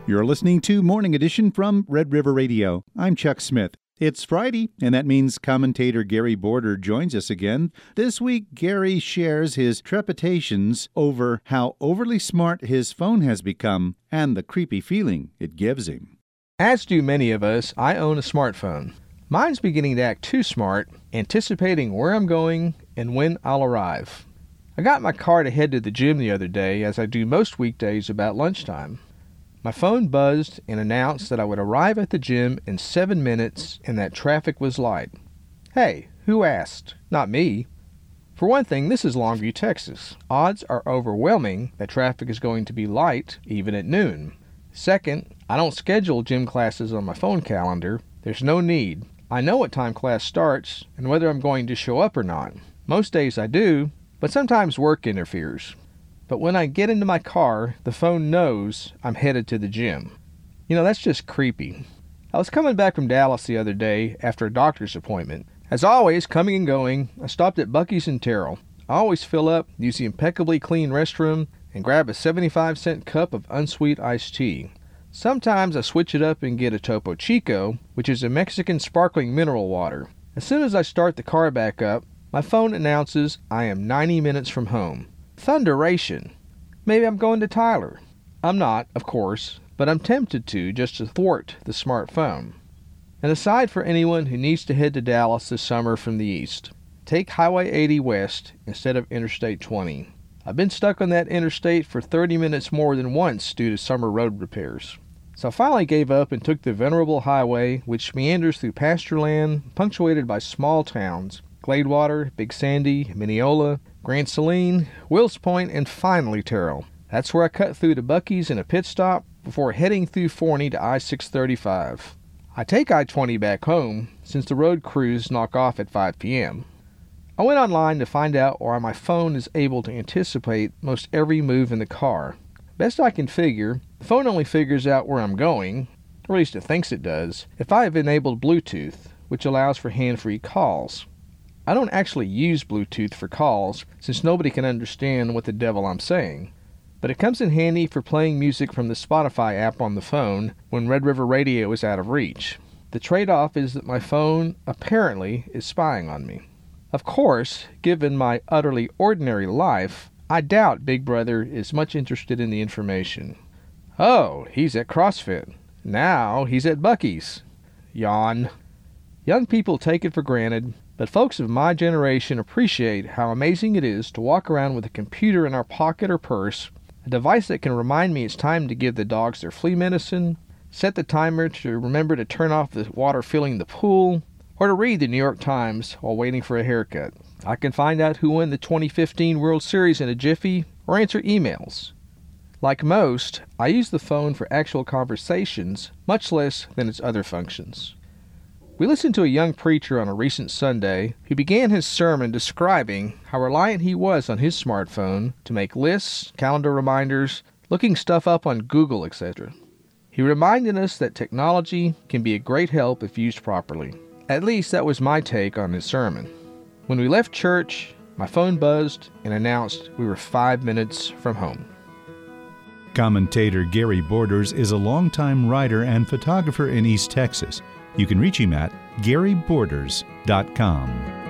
You're listening to Morning Edition from Red River Radio. I'm Chuck Smith. It's Friday, and that means commentator Gary Border joins us again. This week, Gary shares his trepidations over how overly smart his phone has become and the creepy feeling it gives him. As do many of us, I own a smartphone. Mine's beginning to act too smart, anticipating where I'm going and when I'll arrive. I got in my car to head to the gym the other day, as I do most weekdays about lunchtime. My phone buzzed and announced that I would arrive at the gym in 7 minutes and that traffic was light. Hey, who asked? Not me. For one thing, this is Longview, Texas. Odds are overwhelming that traffic is going to be light even at noon. Second, I don't schedule gym classes on my phone calendar. There's no need. I know what time class starts and whether I'm going to show up or not. Most days I do, but sometimes work interferes. But when I get into my car, the phone knows I'm headed to the gym. That's just creepy. I was coming back from Dallas the other day after a doctor's appointment. As always, coming and going, I stopped at Buc-ee's in Terrell. I always fill up, use the impeccably clean restroom, and grab a 75-cent cup of unsweet iced tea. Sometimes I switch it up and get a Topo Chico, which is a Mexican sparkling mineral water. As soon as I start the car back up, my phone announces I am 90 minutes from home. Thunderation. Maybe I'm going to Tyler. I'm not, of course, but I'm tempted to just to thwart the smartphone. And aside for anyone who needs to head to Dallas this summer from the east, take Highway 80 west instead of Interstate 20. I've been stuck on that interstate for 30 minutes more than once due to summer road repairs. So I finally gave up and took the venerable highway, which meanders through pasture land punctuated by small towns: Gladewater, Big Sandy, Mineola, Grand Saline, Wills Point, and finally Terrell. That's where I cut through to Buc-ee's in a pit stop before heading through Forney to I-635. I take I-20 back home since the road crews knock off at 5 p.m. I went online to find out why my phone is able to anticipate most every move in the car. Best I can figure, the phone only figures out where I'm going, or at least it thinks it does, if I have enabled Bluetooth, which allows for hand-free calls. I don't actually use Bluetooth for calls, since nobody can understand what the devil I'm saying. But it comes in handy for playing music from the Spotify app on the phone when Red River Radio is out of reach. The trade-off is that my phone, apparently, is spying on me. Of course, given my utterly ordinary life, I doubt Big Brother is much interested in the information. Oh, he's at CrossFit. Now he's at Buc-ee's. Yawn. Young people take it for granted, but folks of my generation appreciate how amazing it is to walk around with a computer in our pocket or purse, a device that can remind me it's time to give the dogs their flea medicine, set the timer to remember to turn off the water filling the pool, or to read the New York Times while waiting for a haircut. I can find out who won the 2015 World Series in a jiffy, or answer emails. Like most, I use the phone for actual conversations, much less than its other functions. We listened to a young preacher on a recent Sunday who began his sermon describing how reliant he was on his smartphone to make lists, calendar reminders, looking stuff up on Google, etc. He reminded us that technology can be a great help if used properly. At least that was my take on his sermon. When we left church, my phone buzzed and announced we were 5 minutes from home. Commentator Gary Borders is a longtime writer and photographer in East Texas. You can reach him at GaryBorders.com.